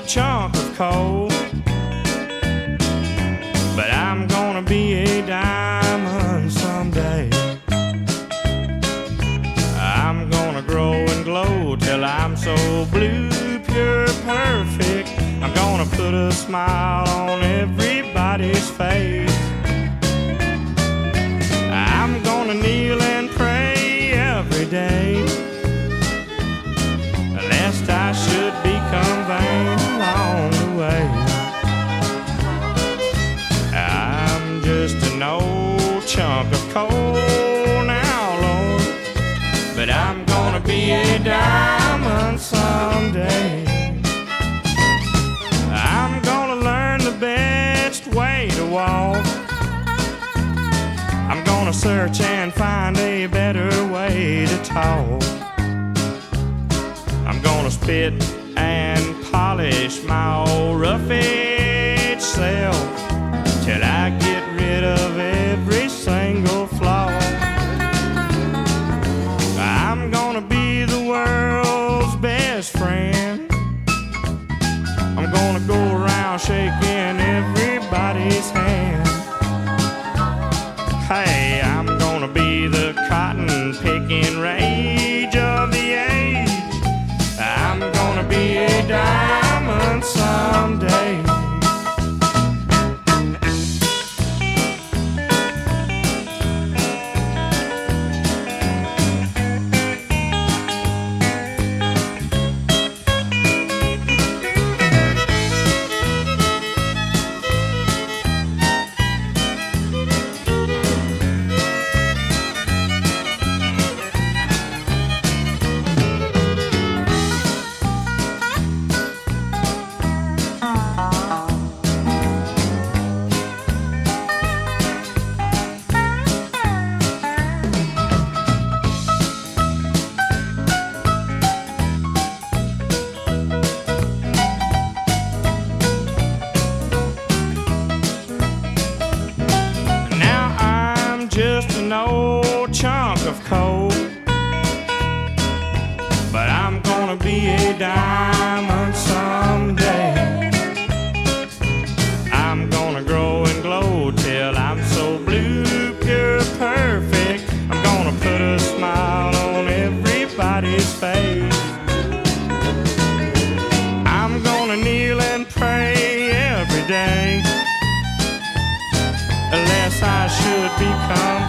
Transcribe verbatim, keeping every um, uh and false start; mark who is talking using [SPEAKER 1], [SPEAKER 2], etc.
[SPEAKER 1] chunk of coal, but I'm gonna be a diamond someday. I'm gonna grow and glow till I'm so blue, pure, perfect. I'm gonna put a smile on everybody's face. I'm gonna kneel and pray every day, lest I should become vain along the way. I'm just an old chunk of coal now, Lord, but I'm gonna be a diamond someday. I'm gonna learn the best way to walk. I'm gonna search and find a better way to talk. I'm gonna spit and polish my old rough-edged self till I get rid of every single flaw. I'm gonna be the world's best friend. I'm gonna go around shaking everybody's hand. Hey, I'm gonna be the cotton-picking rage of the age. I'm gonna be a diamond someday. Just an old chunk of coal, but I'm gonna be a diamond someday. I'm gonna grow and glow till I'm so blue, pure, perfect. I'm gonna put a smile on everybody's face. I'm gonna kneel and pray every day, unless I should become